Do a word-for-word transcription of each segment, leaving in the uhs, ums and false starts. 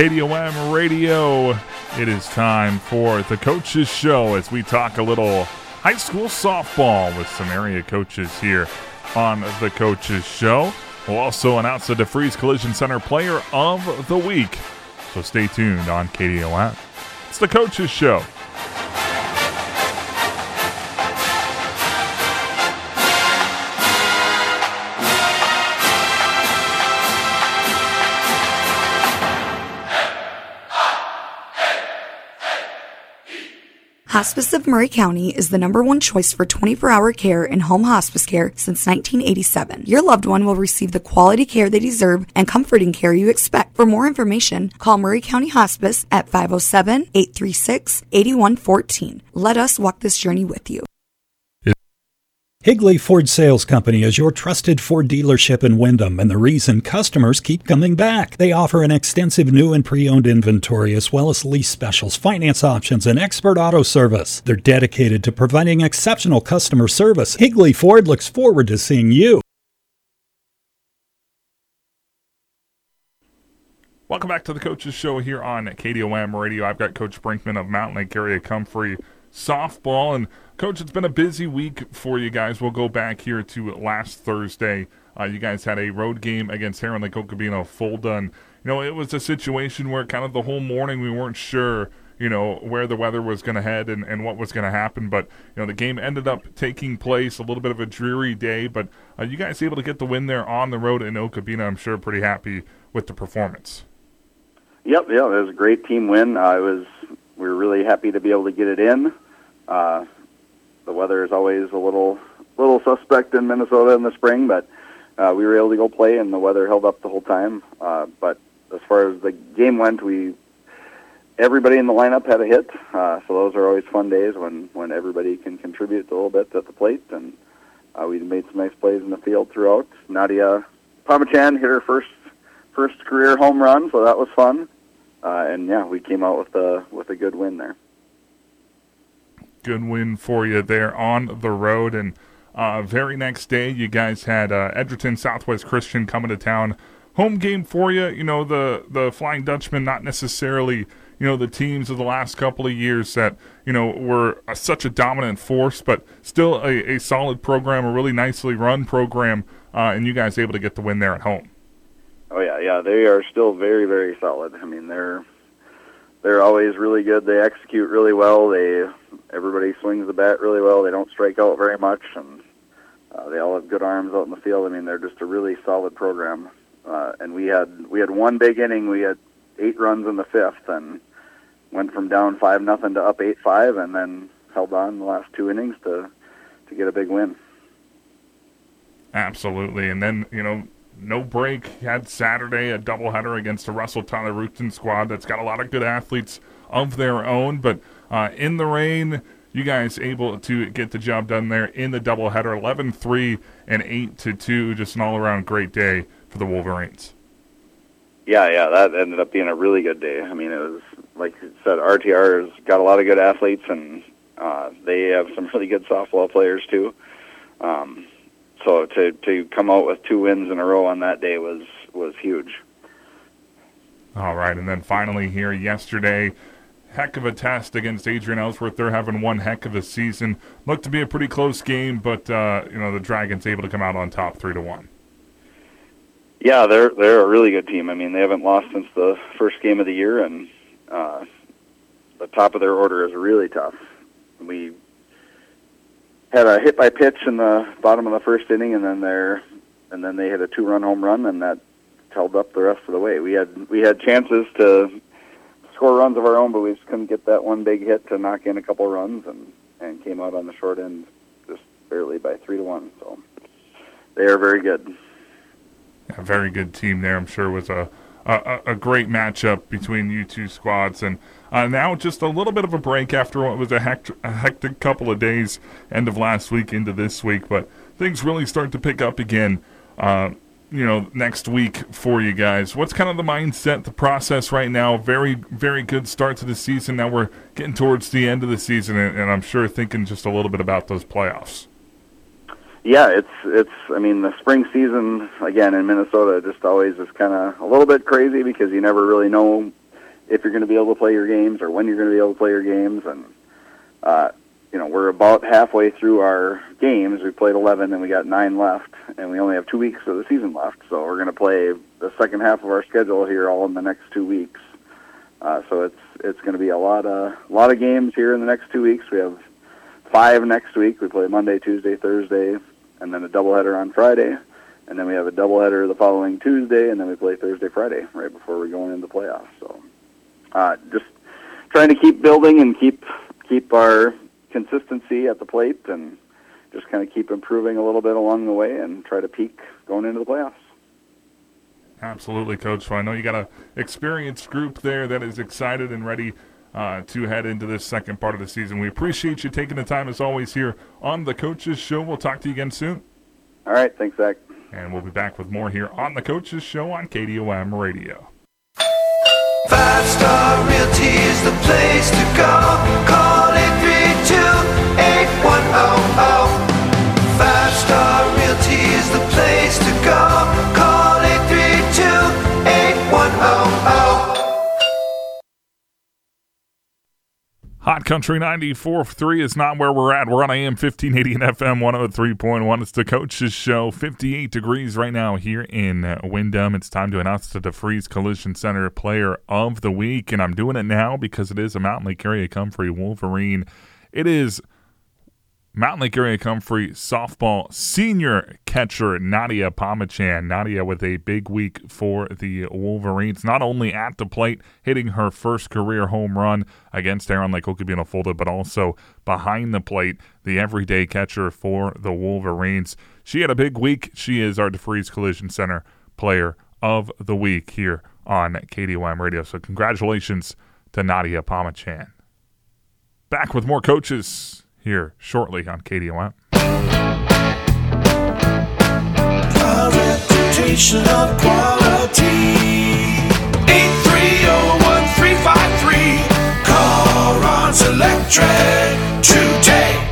K D O M Radio. It is time for the Coaches Show as we talk a little high school softball with some area coaches here on the Coaches Show. We'll also announce the DeFreeze Collision Center Player of the Week. So stay tuned on K D O M. It's the Coaches Show. Hospice of Murray County is the number one choice for twenty-four hour care and home hospice care since nineteen eighty-seven. Your loved one will receive the quality care they deserve and comforting care you expect. For more information, call Murray County Hospice at five oh seven, eight three six, eight one one four. Let us walk this journey with you. Higley Ford Sales Company is your trusted Ford dealership in Windham, and the reason customers keep coming back. They offer an extensive new and pre-owned inventory, as well as lease specials, finance options, and expert auto service. They're dedicated to providing exceptional customer service. Higley Ford looks forward to seeing you. Welcome back to the Coaches Show here on K D O M Radio. I've got Coach Brinkman of Mountain Lake Area Comfrey Softball. And, Coach, it's been a busy week for you guys. We'll go back here to last Thursday. Uh, you guys had a road game against Heron Lake Okabena Fulda. And, you know, it was a situation where kind of the whole morning we weren't sure, you know, where the weather was going to head and, and what was going to happen. But, you know, the game ended up taking place, a little bit of a dreary day. But uh, you guys able to get the win there on the road in Okabena. I'm sure pretty happy with the performance. Yep, yeah, it was a great team win. Uh, it was we were really happy to be able to get it in. Uh, the weather is always a little little suspect in Minnesota in the spring, but uh, we were able to go play, and the weather held up the whole time. Uh, but as far as the game went, we everybody in the lineup had a hit, uh, so those are always fun days when, when everybody can contribute a little bit at the plate, and uh, we made some nice plays in the field throughout. Nadia Pamachan hit her first first career home run, so that was fun. Uh, and yeah, we came out with a with a good win there. Good win for you there on the road. And uh, very next day, you guys had uh, Edgerton Southwest Christian coming to town. Home game for you. You know, the, the Flying Dutchman, not necessarily, you know, the teams of the last couple of years that, you know, were a, such a dominant force, but still a, a solid program, a really nicely run program, uh, and you guys able to get the win there at home. Oh, yeah, yeah. They are still very, very solid. I mean, they're they're always really good. They execute really well. They Everybody swings the bat really well. They don't strike out very much, and uh, they all have good arms out in the field. I mean, they're just a really solid program. Uh, and we had we had one big inning. We had eight runs in the fifth, and went from down five nothing to up eight five, and then held on the last two innings to to get a big win. Absolutely, and then you know. No break, had Saturday a doubleheader against the Russell Tyler Rutan squad that's got a lot of good athletes of their own, but uh, in the rain, you guys able to get the job done there in the doubleheader, eleven three and eight to two, just an all-around great day for the Wolverines. Yeah, yeah, that ended up being a really good day. I mean, it was, like you said, R T R has got a lot of good athletes, and uh, they have some really good softball players, too. Um So to, to come out with two wins in a row on that day was, was huge. All right, and then finally here yesterday, heck of a test against Adrian Ellsworth. They're having one heck of a season. Looked to be a pretty close game, but uh, you know the Dragons able to come out on top three to one. Yeah, they're they're a really good team. I mean, they haven't lost since the first game of the year, and uh, the top of their order is really tough. We had a hit by pitch in the bottom of the first inning, and then they're, and then they hit a two-run home run, and that held up the rest of the way. We had we had chances to score runs of our own, but we just couldn't get that one big hit to knock in a couple runs, and, and came out on the short end just barely by three to one. So they are very good. A very good team there. I'm sure it was a a, a great matchup between you two squads, and uh, now just a little bit of a break after what was a, hect- a hectic couple of days, end of last week into this week, but things really start to pick up again, uh, you know, next week for you guys. What's kind of the mindset, the process right now? Very, very good start to the season. Now we're getting towards the end of the season, and, and I'm sure thinking just a little bit about those playoffs. Yeah, it's, it's. I mean, the spring season, again, in Minnesota just always is kind of a little bit crazy because you never really know if you're going to be able to play your games or when you're going to be able to play your games. And, uh, you know, we're about halfway through our games. We played eleven and we got nine left, and we only have two weeks of the season left. So we're going to play the second half of our schedule here all in the next two weeks. Uh, so it's it's going to be a lot of a lot of games here in the next two weeks. We have five next week. We play Monday, Tuesday, Thursday, and then a doubleheader on Friday, and then we have a doubleheader the following Tuesday, and then we play Thursday, Friday, right before we're going into the playoffs. So uh, just trying to keep building and keep keep our consistency at the plate, and just kind of keep improving a little bit along the way, and try to peak going into the playoffs. Absolutely, Coach. So I know you got an experienced group there that is excited and ready uh, to head into this second part of the season. We appreciate you taking the time, as always, here on the Coaches Show. We'll talk to you again soon. All right. Thanks, Zach. And we'll be back with more here on the Coaches Show on K D O M Radio. Five Star Realty is the place to go. Call eight three two, eight one zero zero. Five Star Realty is the place to go. Call eight three two, eight one zero zero. Hot Country ninety-four point three is not where we're at. We're on A M fifteen eighty and F M one oh three point one. It's the Coaches Show. fifty-eight degrees right now here in Windham. It's time to announce the DeFreeze Collision Center Player of the Week, and I'm doing it now because it is a Mountain Lake Area Comfrey Wolverine. It is Mountain Lake Area Comfrey softball senior catcher Nadia Pomachan. Nadia with a big week for the Wolverines, not only at the plate, hitting her first career home run against Heron Lake Okabena Fulda, but also behind the plate, the everyday catcher for the Wolverines. She had a big week. She is our DeFreeze Collision Center Player of the Week here on K D O M Radio. So congratulations to Nadia Pomachan. Back with more coaches here shortly on K D O M. A reputation of quality. eight three zero, one three five three. Call Ron's Electric today.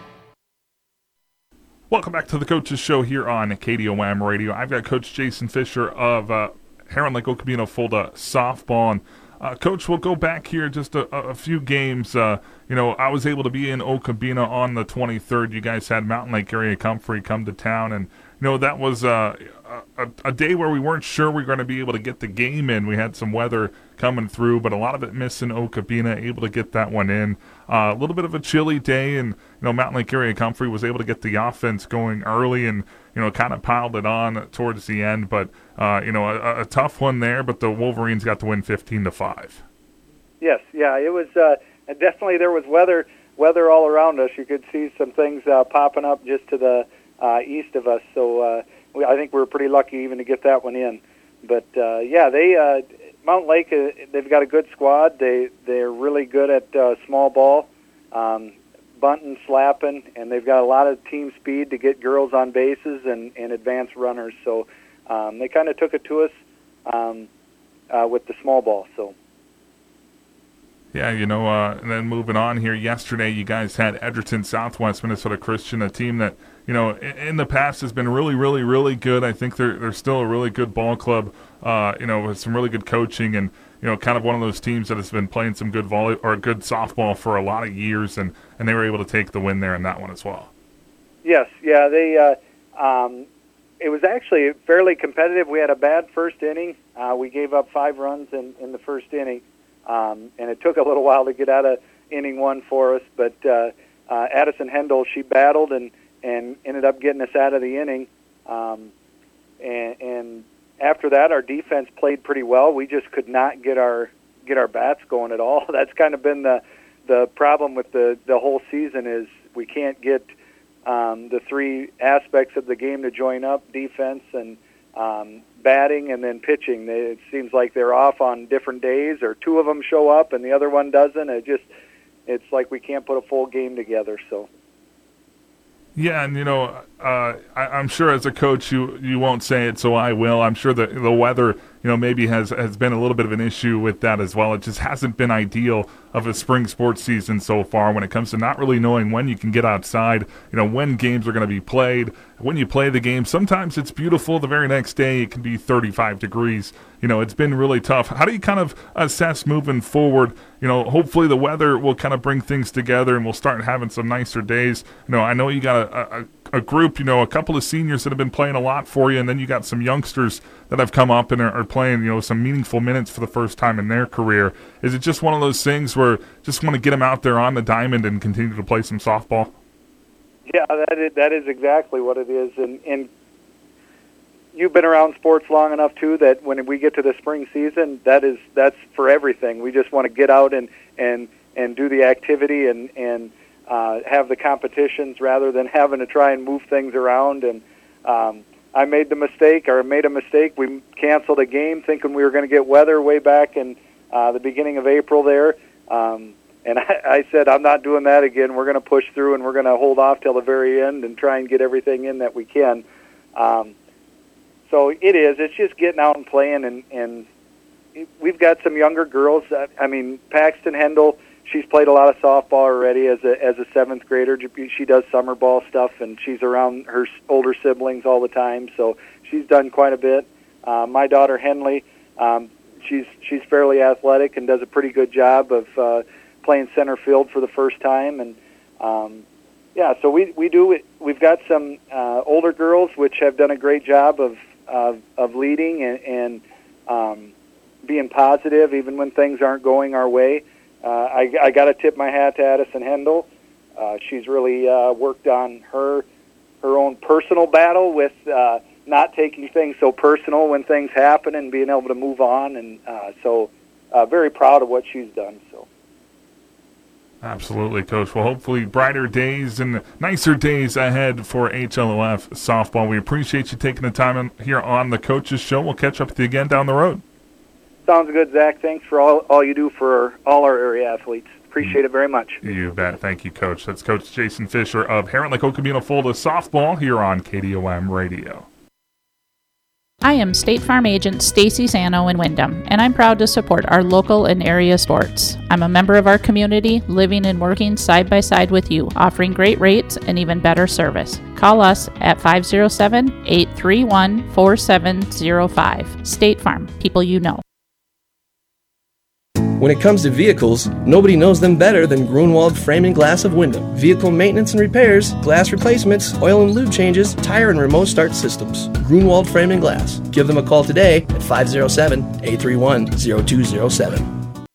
Welcome back to the Coaches Show here on K D O M Radio. I've got Coach Jason Fisher of uh, Heron Lake Okabena Fulda softball. And Uh, Coach, we'll go back here just a, a few games. Uh, you know, I was able to be in Okabena on the twenty-third. You guys had Mountain Lake Area Comfrey come to town, and you know that was uh, a, a day where we weren't sure we were going to be able to get the game in. We had some weather coming through, but a lot of it missing Okabena, able to get that one in. Uh, a little bit of a chilly day, and you know Mountain Lake Area Comfrey was able to get the offense going early, and you know kind of piled it on towards the end. But uh, you know a, a tough one there, but the Wolverines got to win fifteen to five. Yes, yeah, it was uh, definitely there was weather weather all around us. You could see some things uh, popping up just to the uh, east of us. So uh, we, I think we were pretty lucky even to get that one in. But uh, yeah, they uh, Mountain Lake uh, they've got a good squad. They they're really good at uh, small ball, um, bunting, slapping, and they've got a lot of team speed to get girls on bases and, and advance runners. So um, they kind of took it to us um, uh, with the small ball. So. Yeah, you know, uh, and then moving on here, yesterday you guys had Edgerton Southwest Minnesota Christian, a team that, you know, in, in the past has been really, really, really good. I think they're they're still a really good ball club, uh, you know, with some really good coaching and, you know, kind of one of those teams that has been playing some good volley or good softball for a lot of years, and, and they were able to take the win there in that one as well. Yes, yeah, they, uh, um, it was actually fairly competitive. We had a bad first inning. Uh, we gave up five runs in, in the first inning. Um, and it took a little while to get out of inning one for us, but uh, uh, Addison Hendel, she battled and, and ended up getting us out of the inning. Um, and, and after that, our defense played pretty well. We just could not get our get our bats going at all. That's kind of been the the problem with the, the whole season is we can't get um, the three aspects of the game to join up, defense and um, batting and then pitching. They, it seems like they're off on different days, or two of them show up and the other one doesn't. It just, it's like we can't put a full game together. So. Yeah, and you know, uh, I, I'm sure as a coach you you won't say it, so I will. I'm sure that the weather, you know, maybe has, has been a little bit of an issue with that as well. It just hasn't been ideal of a spring sports season so far when it comes to not really knowing when you can get outside, you know, when games are going to be played. When you play the game, sometimes it's beautiful. The very next day it can be thirty-five degrees. You know, it's been really tough. How do you kind of assess moving forward? You know, hopefully the weather will kind of bring things together and we'll start having some nicer days. You know, I know you got a, a, a group, you know, a couple of seniors that have been playing a lot for you, and then you got some youngsters that have come up and are, are playing, you know, some meaningful minutes for the first time in their career. Is it just one of those things where just want to get them out there on the diamond and continue to play some softball? Yeah, that is, that is exactly what it is. And, and you've been around sports long enough, too, that when we get to the spring season, that is that's for everything. We just want to get out and, and, and do the activity and, and uh, have the competitions rather than having to try and move things around. And um, I made the mistake, or made a mistake. We canceled a game thinking we were going to get weather way back in uh, the beginning of April there. Um And I, I said, I'm not doing that again. We're going to push through, and we're going to hold off till the very end and try and get everything in that we can. Um, so it is. It's just getting out and playing, and, and we've got some younger girls. I mean, Paxton Hendel, she's played a lot of softball already as a as a seventh grader. She does summer ball stuff, and she's around her older siblings all the time, so she's done quite a bit. Uh, my daughter, Henley, um, she's she's fairly athletic and does a pretty good job of uh, playing center field for the first time, and um, yeah, so we we do. We've got some uh, older girls which have done a great job of of, of leading and, and um, being positive even when things aren't going our way. Uh, I, I got to tip my hat to Addison Hendel. Uh, she's really uh, worked on her her own personal battle with uh, not taking things so personal when things happen and being able to move on, and uh, so uh, very proud of what she's done. So. Absolutely, Coach. Well, hopefully brighter days and nicer days ahead for H L O F softball. We appreciate you taking the time here on the Coaches Show. We'll catch up with you again down the road. Sounds good, Zach. Thanks for all, all you do for all our area athletes. Appreciate it very much. You bet. Thank you, Coach. That's Coach Jason Fisher of Heron Lake Okemuna Fulda softball here on K D O M Radio. I am State Farm Agent Stacy Sano in Windham, and I'm proud to support our local and area sports. I'm a member of our community, living and working side by side with you, offering great rates and even better service. Call us at five oh seven, eight three one, four seven oh five. State Farm, people you know. When it comes to vehicles, nobody knows them better than Grunwald Frame and Glass of Windham. Vehicle maintenance and repairs, glass replacements, oil and lube changes, tire and remote start systems. Grunwald Frame and Glass. Give them a call today at five oh seven, eight three one, oh two oh seven.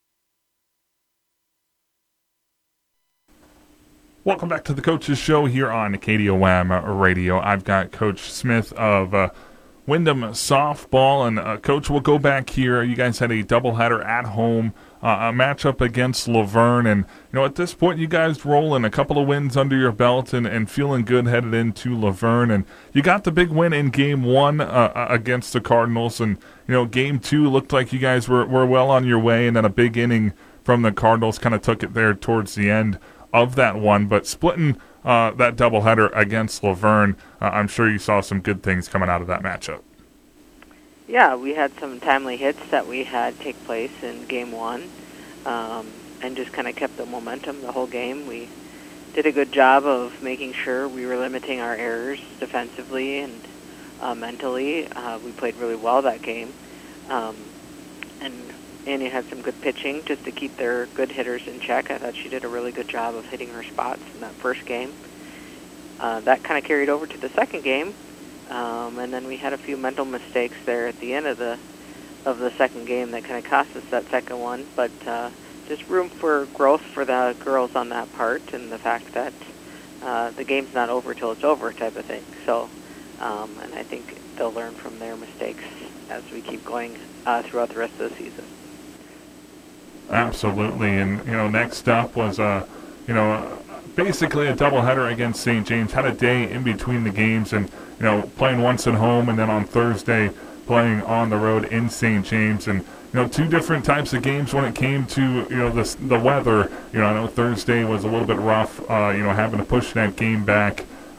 Welcome back to the Coaches Show here on K D O M Radio. I've got Coach Smith of uh, Windham softball, and uh, Coach, we'll go back here. You guys had a doubleheader at home, uh, a matchup against Laverne, and you know at this point you guys rolling a couple of wins under your belt and, and feeling good headed into Laverne, and you got the big win in game one uh, against the Cardinals, and you know game two looked like you guys were, were well on your way, and then a big inning from the Cardinals kind of took it there towards the end of that one, but splitting uh, that doubleheader against Laverne, uh, I'm sure you saw some good things coming out of that matchup. Yeah, we had some timely hits that we had take place in game one, um, and just kind of kept the momentum the whole game. We did a good job of making sure we were limiting our errors defensively and uh, mentally. Uh, we played really well that game, um, and Annie had some good pitching just to keep their good hitters in check. I thought she did a really good job of hitting her spots in that first game. Uh, that kind of carried over to the second game. Um, and then we had a few mental mistakes there at the end of the of the second game that kind of cost us that second one. But uh, just room for growth for the girls on that part, and the fact that uh, the game's not over till it's over type of thing. So, um, and I think they'll learn from their mistakes as we keep going uh, throughout the rest of the season. Absolutely, and you know, next up was uh, you know, uh, basically a doubleheader against Saint James. Had a day in between the games, and you know, playing once at home, and then on Thursday playing on the road in Saint James, and you know, two different types of games when it came to you know the the weather. You know, I know Thursday was a little bit rough. Uh, you know, having to push that game back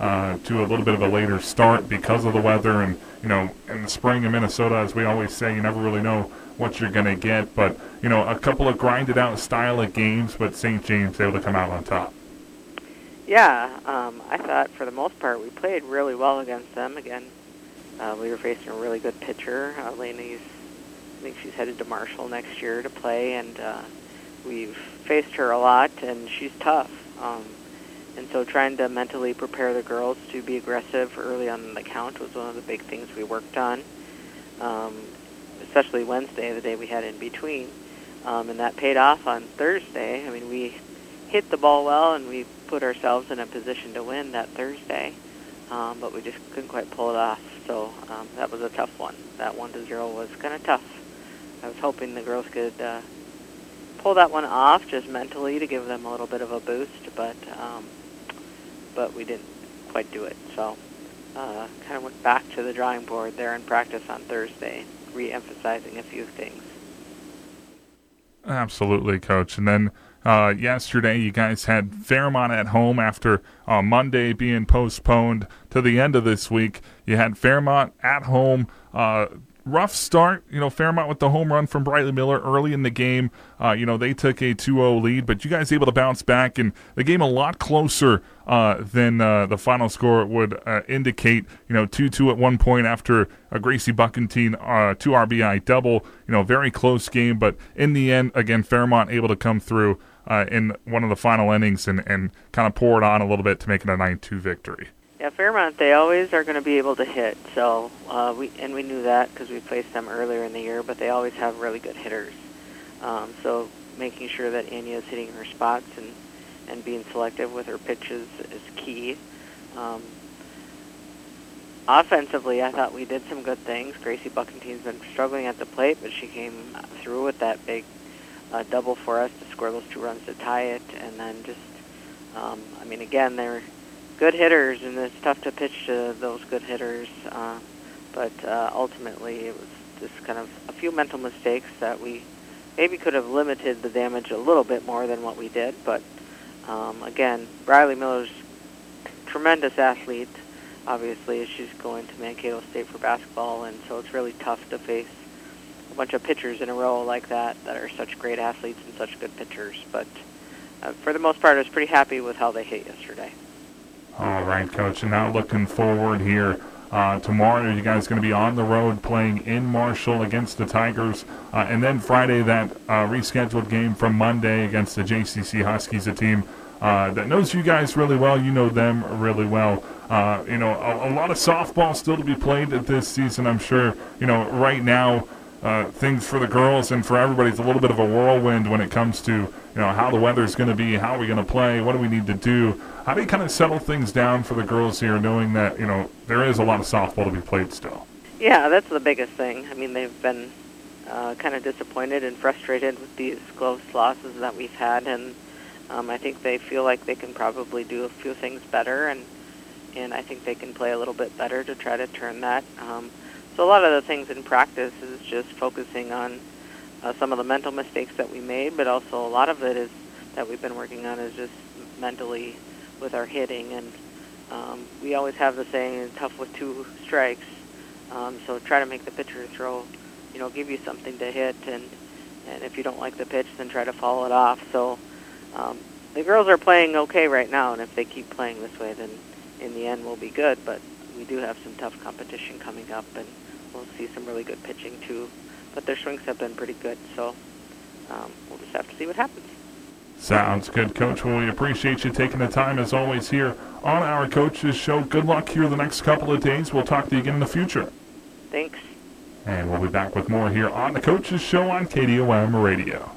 uh, to a little bit of a later start because of the weather. And, you know, in the spring in Minnesota, as we always say, you never really know what you're going to get. But, you know, a couple of grinded out style of games, but Saint James able to come out on top. Yeah, um, I thought for the most part we played really well against them. Again, uh, we were facing a really good pitcher. Uh, Lainey's, I think she's headed to Marshall next year to play, and uh, we've faced her a lot, and she's tough. Um, and so trying to mentally prepare the girls to be aggressive early on in the count was one of the big things we worked on, um, especially Wednesday, the day we had in between. Um, and that paid off on Thursday. I mean, we hit the ball well, and we put ourselves in a position to win that Thursday, um, but we just couldn't quite pull it off. So um, that was a tough one. That one to zero was kind of tough. I was hoping the girls could uh, pull that one off just mentally to give them a little bit of a boost, but um, but we didn't quite do it. So uh, kind of went back to the drawing board there in practice on Thursday, re-emphasizing a few things. Absolutely, Coach. And then uh, yesterday you guys had Fairmont at home after uh, Monday being postponed to the end of this week. You had Fairmont at home. Uh, rough start, you know, Fairmont with the home run from Briley Miller early in the game. Uh, you know, they took a two oh lead, but you guys able to bounce back, and the game a lot closer uh, than uh, the final score would uh, indicate. You know, two two at one point after a Gracie Buckentine uh, two R B I double. You know, very close game, but in the end, again, Fairmont able to come through uh, in one of the final innings and, and kind of pour it on a little bit to make it a nine two victory. Yeah, Fairmont, they always are going to be able to hit. So uh, we and we knew that because we faced them earlier in the year, but they always have really good hitters. Um, so making sure that Anya is hitting her spots and, and being selective with her pitches is key. Um, offensively, I thought we did some good things. Gracie Buckentine's been struggling at the plate, but she came through with that big uh, double for us to score those two runs to tie it. And then just, um, I mean, again, they're good hitters, and it's tough to pitch to those good hitters. Uh, but uh, ultimately, it was just kind of a few mental mistakes that we maybe could have limited the damage a little bit more than what we did. But um, again, Briley Miller's a tremendous athlete. Obviously, she's going to Mankato State for basketball, and so it's really tough to face a bunch of pitchers in a row like that that are such great athletes and such good pitchers. But uh, for the most part, I was pretty happy with how they hit yesterday. All right, Coach, and now looking forward here. Uh, tomorrow, you guys going to be on the road playing in Marshall against the Tigers. Uh, and then Friday, that uh, rescheduled game from Monday against the J C C Huskies, a team uh, that knows you guys really well. You know them really well. Uh, you know, a, a lot of softball still to be played this season, I'm sure. You know, right now, uh, things for the girls and for everybody is a little bit of a whirlwind when it comes to, you know, how the weather's going to be, how are we going to play, what do we need to do. How do you kind of settle things down for the girls here, knowing that, you know, there is a lot of softball to be played still? Yeah, that's the biggest thing. I mean, they've been uh, kind of disappointed and frustrated with these close losses that we've had, and um, I think they feel like they can probably do a few things better, and and I think they can play a little bit better to try to turn that. Um, so a lot of the things in practice is just focusing on uh, some of the mental mistakes that we made, but also a lot of it is that we've been working on is just mentally with our hitting, and um, we always have the saying, tough with two strikes, um, so try to make the pitcher throw, you know, give you something to hit, and, and if you don't like the pitch, then try to follow it off. So um, the girls are playing okay right now, and if they keep playing this way, then in the end we'll be good, but we do have some tough competition coming up, and we'll see some really good pitching too, but their swings have been pretty good, so um, we'll just have to see what happens. Sounds good, Coach. Well, we appreciate you taking the time, as always, here on our Coaches Show. Good luck here the next couple of days. We'll talk to you again in the future. Thanks. And we'll be back with more here on the Coaches Show on K D O M Radio.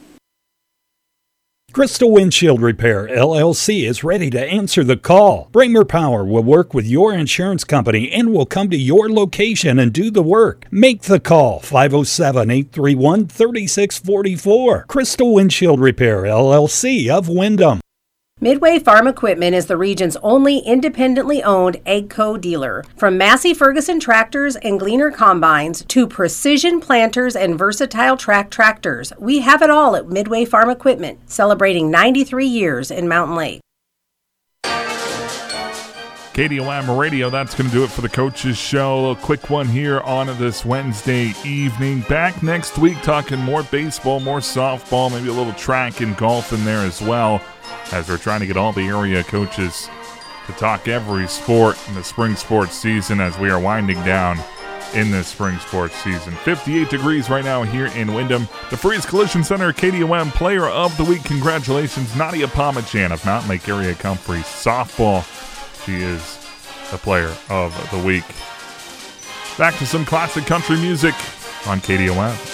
Crystal Windshield Repair, L L C is ready to answer the call. Bramer Power will work with your insurance company and will come to your location and do the work. Make the call, five oh seven, eight three one, three six four four. Crystal Windshield Repair, L L C of Windham. Midway Farm Equipment is the region's only independently owned AGCO dealer. From Massey Ferguson tractors and Gleaner combines to precision planters and versatile track tractors, we have it all at Midway Farm Equipment, celebrating ninety-three years in Mountain Lake. K D O M Radio, that's going to do it for the Coaches Show. A quick one here on this Wednesday evening. Back next week talking more baseball, more softball, maybe a little track and golf in there as well, as we're trying to get all the area coaches to talk every sport in the spring sports season as we are winding down in this spring sports season. fifty-eight degrees right now here in Windham. The Freeze Collision Center K D O M Player of the Week. Congratulations, Nadia Pomachan of Mountain Lake Area Comfrey Softball. She is the Player of the Week. Back to some classic country music on K D O M.